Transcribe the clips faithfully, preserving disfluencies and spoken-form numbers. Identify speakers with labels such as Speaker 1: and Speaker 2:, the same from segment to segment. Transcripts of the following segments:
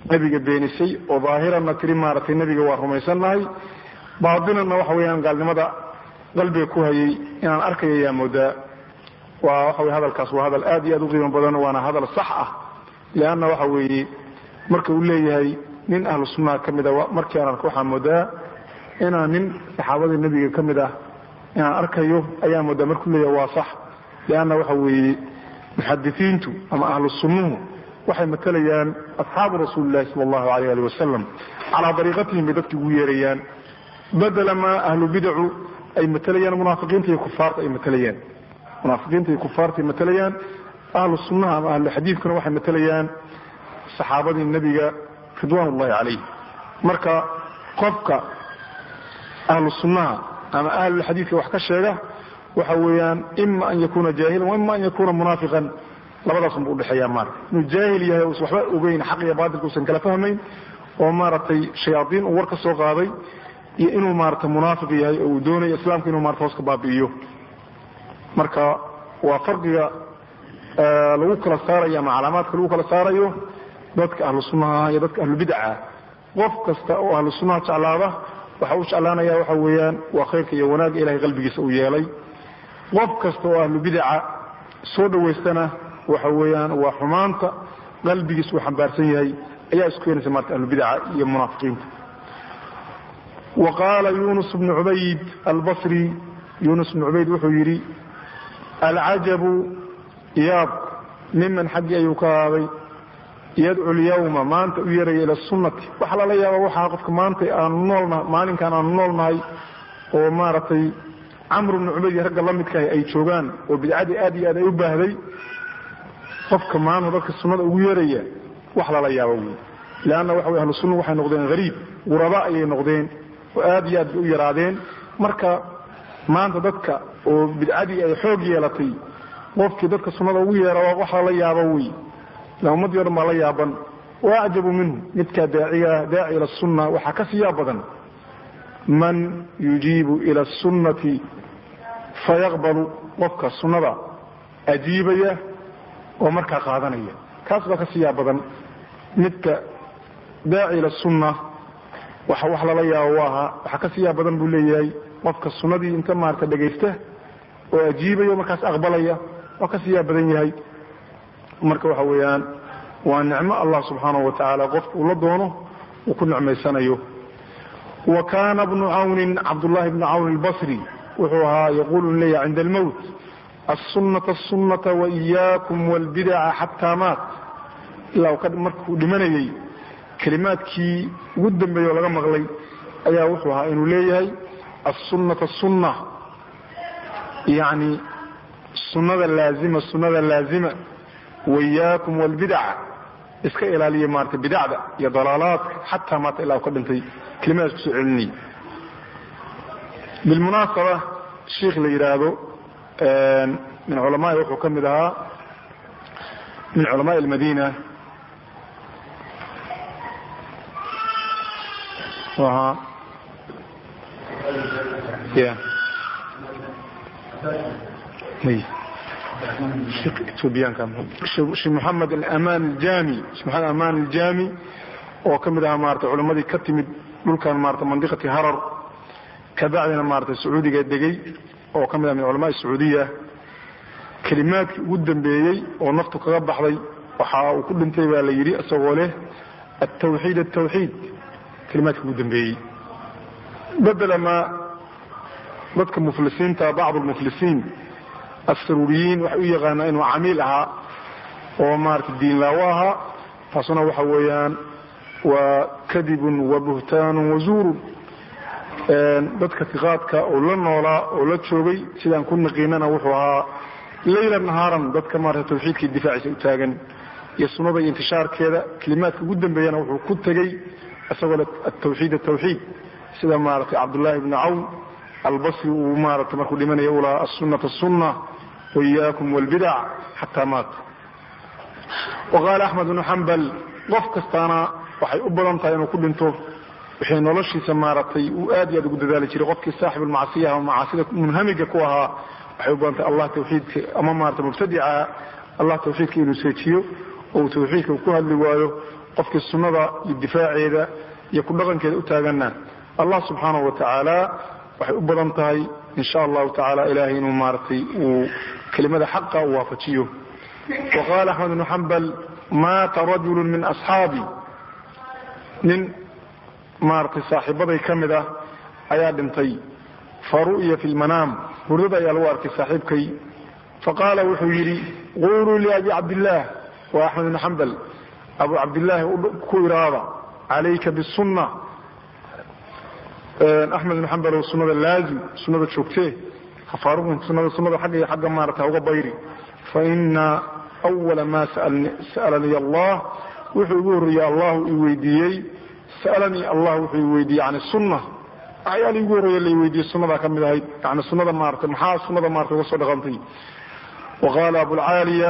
Speaker 1: nabiga beenisay oo daahirana tiri maaragtay nabiga waa rumaysannahay baatinana waxa weeyaan gaalnimada qalbiga ku hayay inaan arkayo yaa moodaa waa waxa weye hadalkaas waa hadal aad iyo aad u qiimo badan waana hadal sax ah leanna waxa weeye marka uu leeyahay nin ahlu sunnaha ka mid a markii aan arko waxaa moodaa inaan nin saxaabadii nebiga ka mid ah inaan arkayo ayaa moodaa markuu leeyahay waa sax leanna waxa weeye muxadisiintu ama ahlu sunnuhu waxay matalayaan asxaabu rasuulillahi sala allahu alayh ali wasalam calaa dariiqatihim bay dadki ugu yeerayaan badela maa ahlu bidacu ay matalayaan munaafiqiinta iyo kufaarta ay matalayaan munaafiqiinta iyo kufaarta ay matalayaan ahlu sunnaha ama ahlu xadiidkuna waxay matalayaan saxaabadii nebiga ridwaan ullahi calayh marka qofka ahlu sunnaha ama ahlulxadiidka wax ka sheega waxa weeyaan ima an yakuuna jaahilan wa ima an yakuuna munaafiqan labadaasunba udhexeeyaa maarata inuu jaahil yahay usan waxba ogeyn xaq iyo baatilka usan kala fahmayn oo maaragtay shayaadiin uu war ka soo qaaday iyo inuu maarata munaafiq yahay oo uu doonayo islaamka inuu marata hoos ka baabi'iyo marka waa farqiga lagu kala saarayo ama calaamaadka lagu kala saarayo dadka ahlu sunnaha iyo dadka ahlu bidca qof kasta oo ahlu sunnaha jeclaada waxa uu jeclaanaya waxa weeyaan waa khayrka iyo wanaagga ilahay qalbigiisa uu yeelay qof kasta oo ahlu bidca soo dhawaystana waxa weeyaan waa xumaanta qalbigiisa uu xambaarsan yahay ayaa isku keenaysa marka ahlu bidca iyo munaafiqiinta وقال يونس بن عبيد البصري يونس بن عبيد wuxuu yidhi العجب yaab miman xaggii ayuu ka aaday yadcu اlyawma maanta u yeeraya ila الsunnati waxa lala yaaba waxaa qofka maanta aanu noolnahay maalinkan aanu noolnahay oo maaragtay camr bnu cubayd iyo ragga la midkaah ay joogaan oo bidcadii aad iyo aad ay u baahday qofka maanta dadka sunnada ugu yeeraya wax lala yaabo wy leanna waxa wey ahlu sunna waxay noqdeen hariib quraba ayay noqdeen oo aad iyo aad bay u yaraadeen marka maanta dadka oo bidcadii ay xoog yeelatay qofkii dadka sunnada ugu yeera wax lala yaabo wey la ummadii o dhan baa la yaaban waacjabu minhu midkaa daaciga daaci ila sunna waxaa ka siyaa badan man yujiibu ila asunnati fayaqbalu qofka sunnada ajiibaya oo markaa qaadanaya kaas baa ka siyaa badan midka daaci ila sunna waxa wax lala yaabo ahaa waxaa ka siyaa badan buu leeyahay qofka sunnadii inta maarata dhagaysta oo ajiibaya markaas aqbalaya waa ka siyaa badan yahay marka waxa weeyaan waa nicmo allah subxaanahu watacaala qofka uu la doono uu ku nicmaysanayo wa kaana bnu cawnin cabdullahi bnu cawn albasri wuxuu ahaa yaquulu leeyahay cinda almowt assunnata asunata waiyaakum walbidaca xataa maat ilaa markuu dhimanayey kelimaadkii ugu dambeeye oo laga maqlay ayaa wuxuu ahaa inuu leeyahay assunnata sunna yani sunnada laazima sunnada laazima waiyaakum walbidaca iska ilaaliya maarata bidacda iyo dalaalaadka xataa maata ilaa u ka dhintay kelimadaas kusoo celinayay bilmunaasaba sheikh la yidhaahdo min culamaai wuxuu ka mid ahaa min culamaai almadiina ahaa ya sheekh moxamed amaan aljami sheekh moxamed amaan aljami oo ka mid ahaa maarata culammadii ka timid dhulkan maarata mandiqati harar kabacdina maarata sacuudiga degay oo ka mid aha min culamaai sacuudiya kelimaadkii ugu dambeeyey oo naftu kaga baxday waxa uu ku dhintay baa la yidhi isagoo leh atawxiid atawxiid kelimaadkii ugu dambeeyey bedela ma dadka muflisiinta bacd almuflisiin assaruuriyiin waxay u yaqaanaa inuu camiil ahaa oo maarata diinlaawo ahaa taasuna waxa weeyaan waa kadibun wa buhtaanun wa zuurun dadka tiqaadka oo la noolaa oo la joogay sidaan ku naqiinana wuxuu ahaa layla nahaaran dadka maarata tawxiidkii difaaciisa u taagan iyo sunnada iyo intishaarkeeda kelimaadka ugu dambeeyana wuxuu ku tegey isagoo le atawxiid atawxiid sida maarata cabdullaahi bni cawn albasri uu maarata markuu dhimanaya u lahaa assunnata sunna waiyaakum walbidac xataa maat waqaala axmed bnu xambal qof kastaana waxay u badan tahay inuu ku dhinto wixii noloshiisa maaragtay uu aad iyo aad ugu dadaali jiray qofkii saaxibulmacsiya ama macaasida munhamiga ku ahaa waxay u badan tahay allah tawxiidka ama maarata mubtadica allah tawxiidka inuu seejiyo oo uu tawxiidka ku hadli waayo qofkii sunnada iyo difaaceeda iyo ku dhaqankeeda u taagana Allah subhanahu wa ta'ala waxay u badan tahay insha Allah ta'ala ilaahay inuu maartay uu kelimada xaqa u waafajiyo وقال أحمد بن حنبل مات رجل من أصحابي من مارتي صاحبتي كمدة أيا دنتي فرؤية في المنام ورد يا الوارك صاحبكي فقال وحيري قولوا لأبي عبد الله وأحمد بن حنبل أبو عبد الله كويراضا عليك بالسنة أحمد بن حنبل والسنة اللازم سنة شوكتيه فاروق سنة سنة حقي حق مارتها وغبيري فإن أول ما سألني, سألني الله وحيقول يا الله يويديي سألني الله وحيويدي عن السنة عيالي يقول يلي يويدي السنة كم ذهي عن السنة مارتها محا السنة مارتها وصد غنطي وقال أبو العالية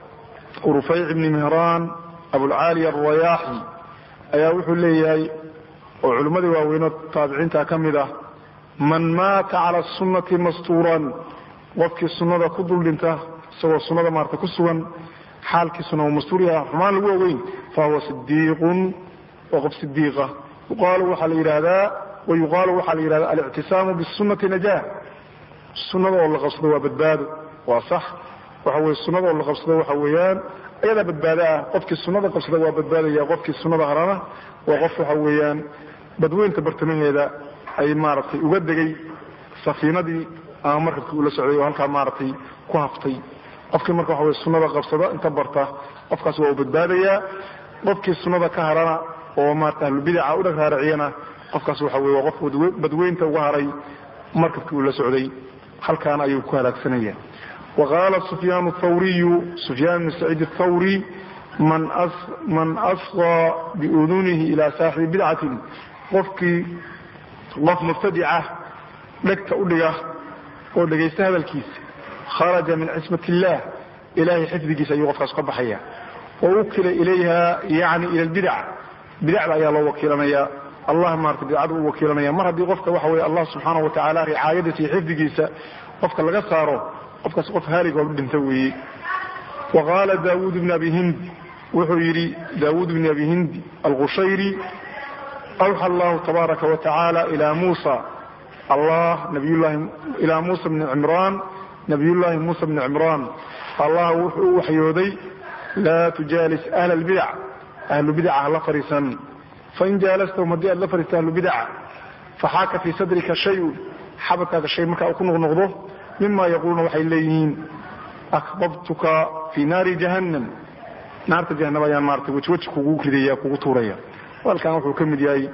Speaker 1: ورفيع بن مهران أبو العالية الرياحي أيا وحو لي وعلماء واوين التابعين تاكمده من مات على السنة مستورا وفك السنة كدل لنته سوى السنة مارتا كسوا حال كسنة ومستوريا حمان الواوين فهو صديق وقف صديقة يقال وحال إرادة ويقال وحال إرادة الاعتسام بالسنة نجاة السنة والله قصده وبدباد وصح وحوي السنة والله قصده وحويان أيضا بدبادة قفك السنة قصده وبدبادة يا قفك السنة هرانا وقف حويان بدوين تبرتمين هذا أي مارتي وقدقي سفينة دي أنا مركبك أولا سعودية وهلكا مارتي كوهفتي qofkii marka waxa way sunnada qabsada inta barta qofkaas waa badbaadaya qofkii sunnada ka harana oo maarta bidca u dhagraariciyana qofkaas waxa way qof badweynta uga haray markabkii uu la socday halkaan ayuu ku halaagsanaya وقال سفيان الثوري سفيان بن سعيد الثوري من أص من أصغى بأذنه إلى صاحب بدعة قفكي قف مبتدعة لك تقوليه قوليه يستهد الكيس خرج من عصمة الله إلهي حفظك سيغفر أسقب حيا ووكل إليها يعني إلى البدع بدع لا يا الله وكيلنا يا الله ما ارتدي عدو وكيلنا يا مرة بغفك وحوي الله سبحانه وتعالى رعايتي حفظك قفك لغا صاره قفك سقف هاري قول بنتوي وقال داود بن أبي هند وحيري داود بن أبي هند الغشيري أوحى الله تبارك وتعالى إلى موسى الله نبي الله إلى موسى بن عمران نبي الله موسى بن عمران الله وحيودي لا تجالس أهل البدع أهل البدع أهل فريسا فإن جالستهم مدي أهل فريسا أهل البدع فحاك في صدرك شيء حبك هذا الشيء مكا أكون نغضه مما يقولون وحي الليين أكببتك في نار جهنم نار جهنم يا مارتي وجوجك كوكو لديا كوكو توريا والكان وحو كمد ياي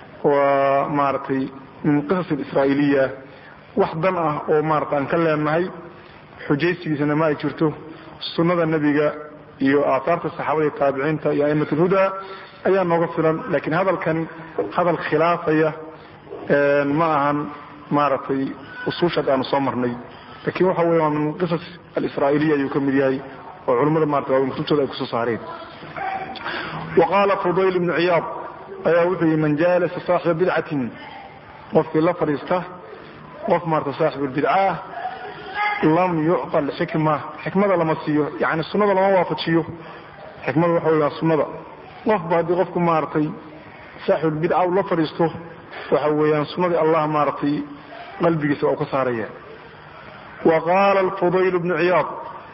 Speaker 1: ومارتي من قصص الإسرائيلية waxdan ah oo maartaan ka leenahay xujaysigiisana ma ay jirto sunnada nabiga iyo aasaarta saxaabada taabiciinta iyo aymatul huda ayaa nooga filan laakiin hadalkan hadal khilaafaya ee ma ahan maartay usuusha aan soo marnay laakiin waxa weeyaan min qisas al-israa'iliya uu kamid yahay oo culimada maartay oo kutubtooda ay ku soo saareen وقال فضيل بن عياض ayaa wuxuu man jalasa saaxib bid'atin qofkii la fariista قف مرت صاحب البدعة لم يعقل حكمة حكمة لما تسيه يعني السنة لما وافقشيه حكمة وحول السنة قف بعد قفك مارتي صاحب البدعة ولا فريسته وحويان السنة الله مارتي قلبي سوى كسارية وقال الفضيل بن عياض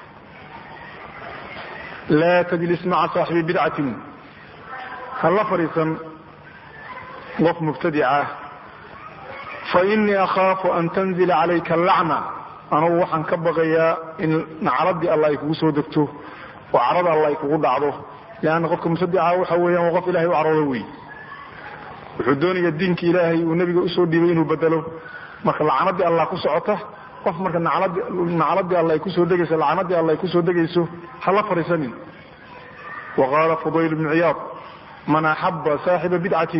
Speaker 1: لا تجلس مع صاحب بدعة هل فريسا قف مبتدعة فإني أخاف أن تنزل عليك اللعنة أنا وحن كبغيا إن نعرض الله يكون سودكته وعرض الله يكون دعضه لأن قفكم مصدعه وحويا وقف إلهي وعرضوي وحدوني الدينك إلهي والنبي أسود دينه بدله marka lacanadi Allah ku socoto qof marka nacaladi nacaladi Allah ay ku soo degayso lacanadi Allah ay ku soo degayso hala fariisanin وقال فضيل بن عياض من أحب صاحب بدعة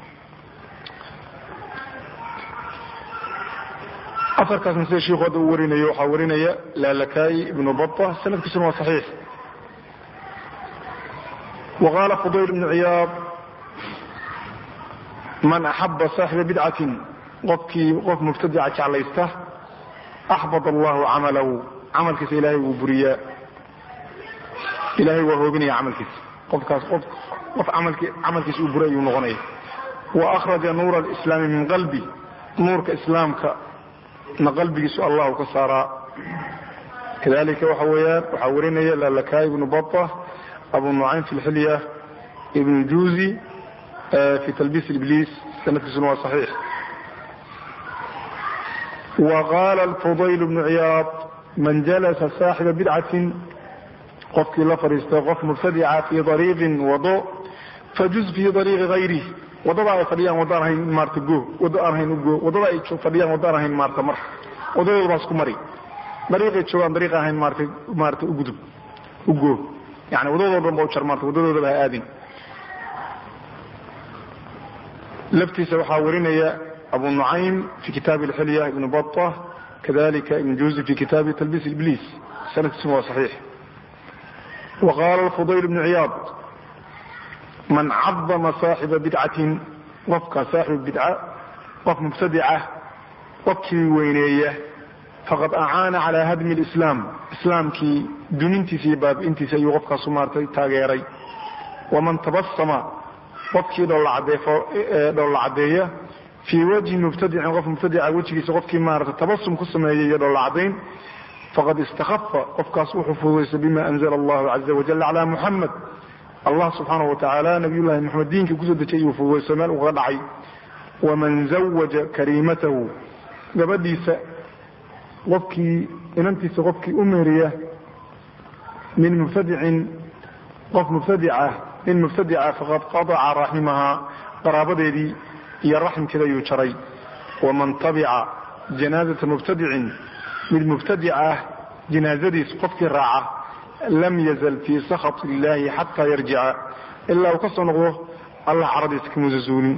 Speaker 1: أثر كان سيد الشيخ ودورينا يوحورينا لالكاي بن بطة سنة كسنة صحيح وقال فضيل بن عياض من أحب صاحب بدعة قفكي قف مبتدعة عليسته أحبط الله عمله عمل كس إلهي وبرياء إلهي وهو بني عمل كس قف كاس قف qof camalkii camalkiisa uu buray ayuu noqonaya wa akhraja nuura alislaami min qalbi nuurka islaamka na qalbigiisu allahu ka saaraa kadalika waxa weeyaan waxaa warinaya lalakaai ibnu bata abu nucaym fi lxilya ibnu juzi fi talbiis ibliis sanadkiisuna waa saxiix وqاl الفضyل بن عyاaض man jalasa saaxiba bidcatin qofkii la fadhiistay qof mubtadica fii ariiqin wado fajuz fii ariiqi hayrih wadada ay fadhiyaan wadaan ahayn maarta go wado aan ahayn ugo wadada ay fadhiyaan wadaan ahayn maarta mar wadadooda baa isku mari dariiqay joogaan dariiq ahayn maarta maarta ugudub ugo yani wadadooda dhan ba u jar maarta wadadoodaba ha aadin laftiisa waxaa warinaya أبو نعيم في كتاب الحلية ابن بطة كذلك ابن جوزي في كتاب تلبيس إبليس سنة اسمه صحيح وقال الفضيل بن عياض من عظم صاحب بدعة وفق صاحب بدعة وفق مبتدعة وفق وينية فقد أعان على هدم الإسلام إسلام كي دننتي في باب انت سيوفق سمارتي تاغيري ومن تبصم وفق دول عدية في وجه مبتدع qof mubtadica wejigiisa qofkii maarata tabasum ku sameeyay iyadoo la cadayn faqad istakhafa qofkaas wuxuu fududeysay bima anzala allahu caza wajal calaa muxamed allah subxaanahu watacaala nabiyullahi maxamed diinkii kusoo dejay iyuu fududeysay meel uga dhacay waman zawaja kariimatahu gabadhiisa qofkii inantiisa qofkii u meeriya min mubtadicin qof mubtadica min mubtadica faqad qadaca raximahaa qaraabadeedii iyo raxmkeeda ayuu jaray waman tabica janaazata mubtadicin mid mubtadica ah janaazadiis qofkii raaca lam yazal fii sakhat illaahi xataa yarjica ilaa uu ka soo noqdo allah caradiisa kamuusa suulin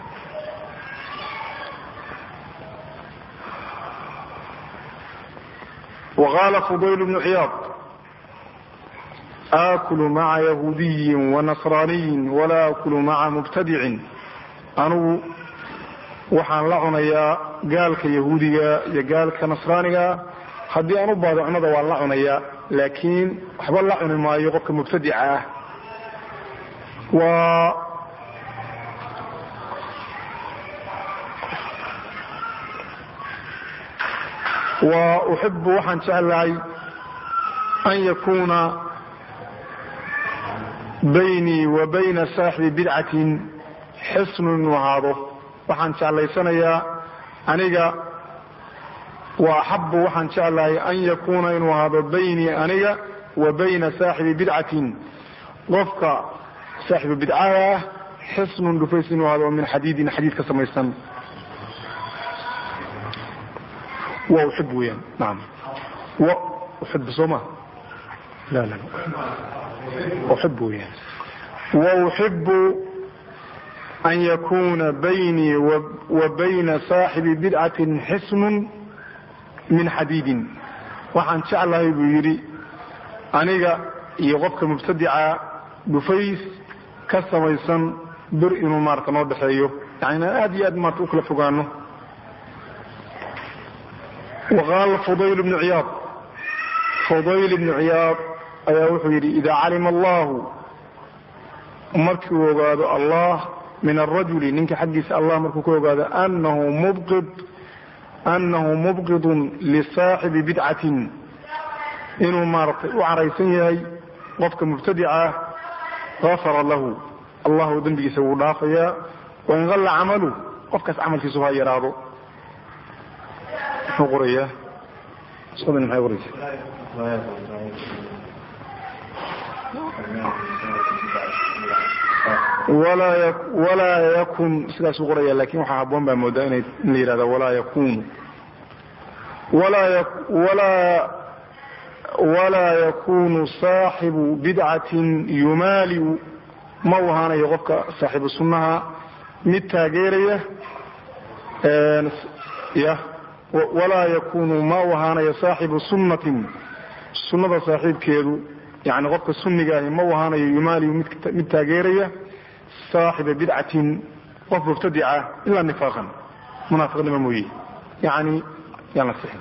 Speaker 1: waqaala fudayl bnu ciyaad aakulu maca yahuudiyin wanasraaniyin walaa akulu maca mubtadicin anugu waxaan la cunayaa gaalka yahuudiga iyo gaalka nasraaniga haddii aan u baado cunada waan la cunayaa laakiin waxba la cuni maayo qofka mubtadica ah waa wa uxibu waxaan jeclahay an yakuuna baynii wa bayna saaxibi bidcatin xisnu inuu ahaado waxaan jeclaysanayaa aniga wa axabu waxaan jeclahay an yakuuna inuu ahaado baynii aniga wa bayna saaxibi bidcatin qofka saaxibu bidcada ah xisnun dhufays inuu ahaado min xadiidin xadiid ka samaysan wa uxib weyaan naam wa uxib sooma la la uxib weyaan wa uxibu an yakuna baynii wa bayna saaxibi bidcatin xisnun min xadiidin waxaan jeclahay buu yidhi aniga iyo qofka mubtadica dhufays ka samaysan bir inuu maarata noo dhexeeyo yani aad iyo aad maarata u kala fogaano waqaala fudayl bnu ciyaad fudayl ibnu ciyaad ayaa wuxuu yidhi idaa calima allahu markii uu ogaado allah min arajuli ninka xaggiisa allah markuu ka ogaado anahu mubqid anahu mubqidun lisaaxibi bidcatin inuu maaratay u caraysan yahay qofka mubtadica gafara lahu allahu dembigiisa wuu dhaafayaa wain qalla camalu qofkaas camalkiisu ha yaraado muxuu qorayaa sodon maxay qoraysa walaa yakun sidaasuu qoraya lakin waxaa haboon baa moodaa in la yihahda walaa yakunu walaa yakunu saaxibu bidcatin yumaaliu ma u ahaanayo qofka saaxibu sunnaha mid taageeraya y walaa yakunu ma u ahaanayo saaxibu sunnatin sunnada saaxiibkeedu yani qofka sunniga ahi ma u ahaanayo yumaaliu mid taageeraya saaxiba bidcatin qof mubtadica ilaa nifaaqan munaafiqnimo mooye yani yaan la sixin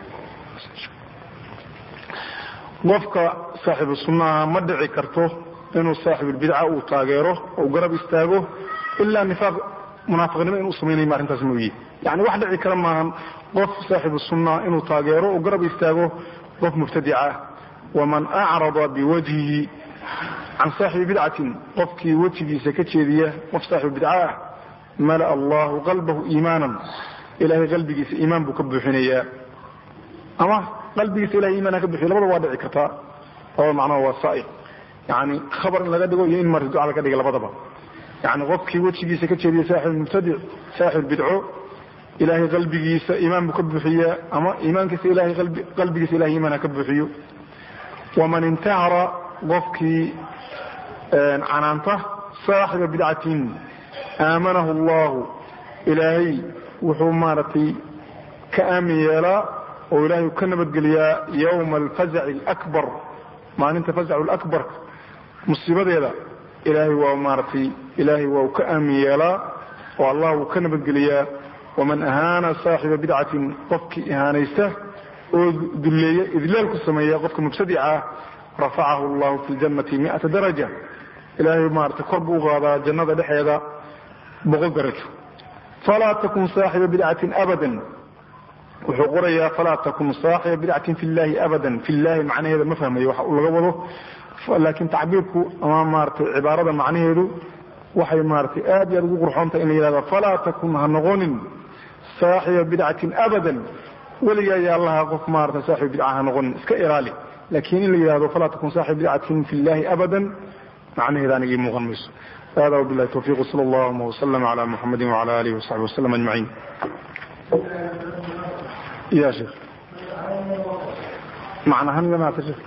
Speaker 1: qofka saaxibu sunnaha ma dhici karto إنه صاحب البدعة وطاغيره وقرب يستاغه إلا نفاق منافقين إنه سميني ما أنت سمويه يعني واحد عي كلام معهم قف صاحب السنة إنه طاغيره وقرب يستاغه قف مبتدعة ومن أعرض بوجهه عن صاحب بدعة قفك وجهه سكتشيدية قف صاحب بدعة ملأ الله قلبه إيمانا إلهي قلبك إيمان بكبه حنيا أما قلبك إلهي إيمانا كبه حنيا لبدا وادعي كتا هو معناه هو الصائق يعني خبر إن لقد يقول ينمر يدعو على كده لبدا يعني قفك وجهه سكتشيدية صاحب المبتدع صاحب البدعة إلهي قلبك إيمان بكبه حنيا أما إيمانك إلهي قلب قلبك إلهي إيمانا كبه حنيا ومن انتهر قفك عنانته صاحب بدعة آمنه الله إلهي وحمارتي كأميلا وإلهي كنبت قليا يوم الفزع الأكبر ما أنت فزع الأكبر مصيبة ذا إلهي ومارتي إلهي وكأميلا والله كنبت قليا ومن أهان صاحب بدعة قفك إهانيسته ودليا إذلالك السمية قفك مبتدعة رفعه الله في الجنة مئة درجة إلهي مارتي قرب وغاضا جنة دحيدا بغل درجة فلا تكن صاحب بدعة أبدا وحقريا فلا تكن صاحب بدعة في الله أبدا في الله معنى هذا مفهم يوحق لكن تعبيرك أمام مارتي عبارة معنى هذا وحي مارتي آد يرغو قرحونت إلي هذا فلا تكن هنغون صاحب بدعة أبدا وليا يا الله قف مارتي صاحب بدعة هنغون اسكإرالي لكن اللي هذا فلا تكن صاحب بدعة في الله أبدا معنى هذا نجي مغمس هذا وبالله التوفيق صلى الله وسلم على محمد وعلى آله وصحبه وسلم أجمعين. يا شيخ معنى هم لما تشيخ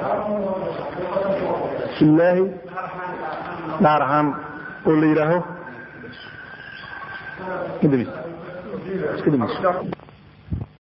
Speaker 1: في الله نارهم قل لي له كده بس كده بس